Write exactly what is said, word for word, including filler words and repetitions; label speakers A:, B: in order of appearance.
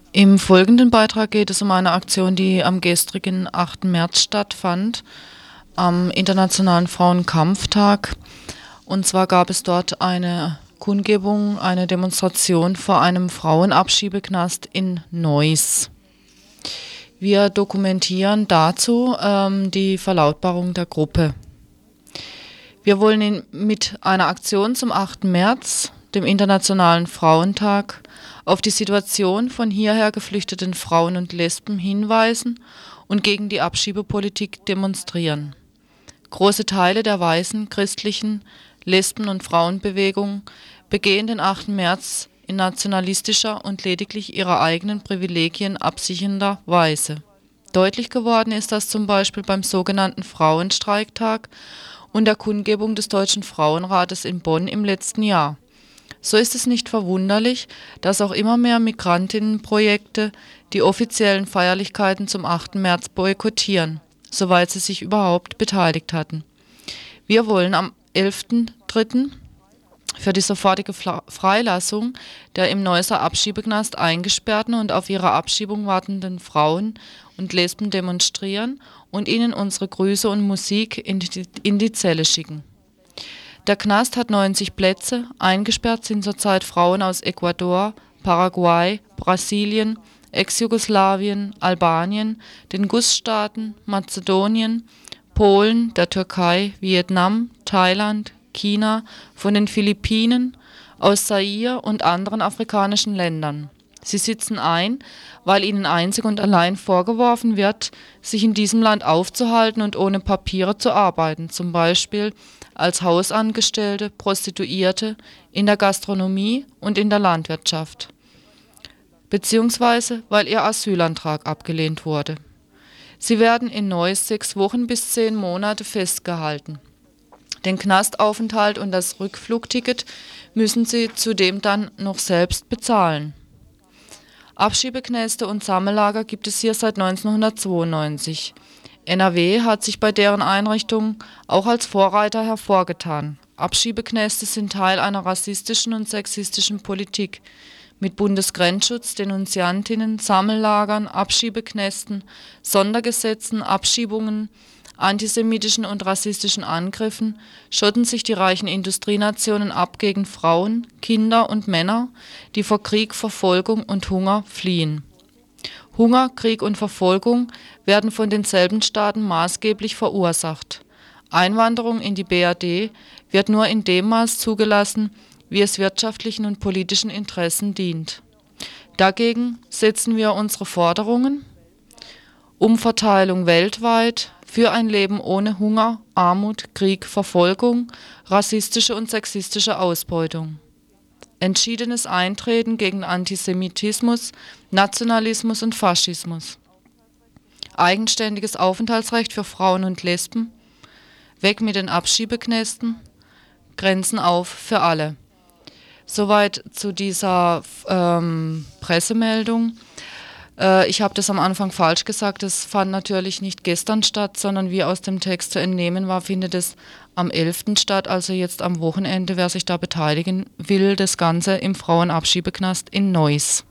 A: Im folgenden Beitrag geht es um eine Aktion, die am gestrigen achten März stattfand, am Internationalen Frauenkampftag. Und zwar gab es dort eine Kundgebung, eine Demonstration vor einem Frauenabschiebeknast in Neuss. Wir dokumentieren dazu ähm, die Verlautbarung der Gruppe. Wir wollen ihn mit einer Aktion zum achten März, dem Internationalen Frauentag, auf die Situation von hierher geflüchteten Frauen und Lesben hinweisen und gegen die Abschiebepolitik demonstrieren. Große Teile der weißen, christlichen, Lesben- und Frauenbewegung begehen den achten März in nationalistischer und lediglich ihrer eigenen Privilegien absichernder Weise. Deutlich geworden ist das zum Beispiel beim sogenannten Frauenstreiktag und der Kundgebung des Deutschen Frauenrates in Bonn im letzten Jahr. So ist es nicht verwunderlich, dass auch immer mehr Migrantinnenprojekte die offiziellen Feierlichkeiten zum achten März boykottieren, soweit sie sich überhaupt beteiligt hatten. Wir wollen am elften dritten für die sofortige Freilassung der im Neusser Abschiebeknast eingesperrten und auf ihre Abschiebung wartenden Frauen und Lesben demonstrieren und ihnen unsere Grüße und Musik in die, in die Zelle schicken. Der Knast hat neunzig Plätze, eingesperrt sind zurzeit Frauen aus Ecuador, Paraguay, Brasilien, Ex-Jugoslawien, Albanien, den G U S-Staaten, Mazedonien, Polen, der Türkei, Vietnam, Thailand, China, von den Philippinen, aus Zaire und anderen afrikanischen Ländern. Sie sitzen ein, weil ihnen einzig und allein vorgeworfen wird, sich in diesem Land aufzuhalten und ohne Papiere zu arbeiten, zum Beispiel als Hausangestellte, Prostituierte, in der Gastronomie und in der Landwirtschaft, beziehungsweise weil ihr Asylantrag abgelehnt wurde. Sie werden in Neuss sechs Wochen bis zehn Monate festgehalten. Den Knastaufenthalt und das Rückflugticket müssen sie zudem dann noch selbst bezahlen. Abschiebeknäste und Sammellager gibt es hier seit neunzehnhundertzweiundneunzig. N R W hat sich bei deren Einrichtung auch als Vorreiter hervorgetan. Abschiebeknäste sind Teil einer rassistischen und sexistischen Politik mit Bundesgrenzschutz, Denunziantinnen, Sammellagern, Abschiebeknästen, Sondergesetzen, Abschiebungen, antisemitischen und rassistischen Angriffen schotten sich die reichen Industrienationen ab gegen Frauen, Kinder und Männer, die vor Krieg, Verfolgung und Hunger fliehen. Hunger, Krieg und Verfolgung werden von denselben Staaten maßgeblich verursacht. Einwanderung in die B R D wird nur in dem Maß zugelassen, wie es wirtschaftlichen und politischen Interessen dient. Dagegen setzen wir unsere Forderungen: Umverteilung weltweit, für ein Leben ohne Hunger, Armut, Krieg, Verfolgung, rassistische und sexistische Ausbeutung. Entschiedenes Eintreten gegen Antisemitismus, Nationalismus und Faschismus. Eigenständiges Aufenthaltsrecht für Frauen und Lesben. Weg mit den Abschiebeknästen. Grenzen auf für alle. Soweit zu dieser ähm, Pressemeldung. Äh, ich habe das am Anfang falsch gesagt, das fand natürlich nicht gestern statt, sondern wie aus dem Text zu entnehmen war, findet es am elften statt, also jetzt am Wochenende, wer sich da beteiligen will, das Ganze im Frauenabschiebeknast in Neuss.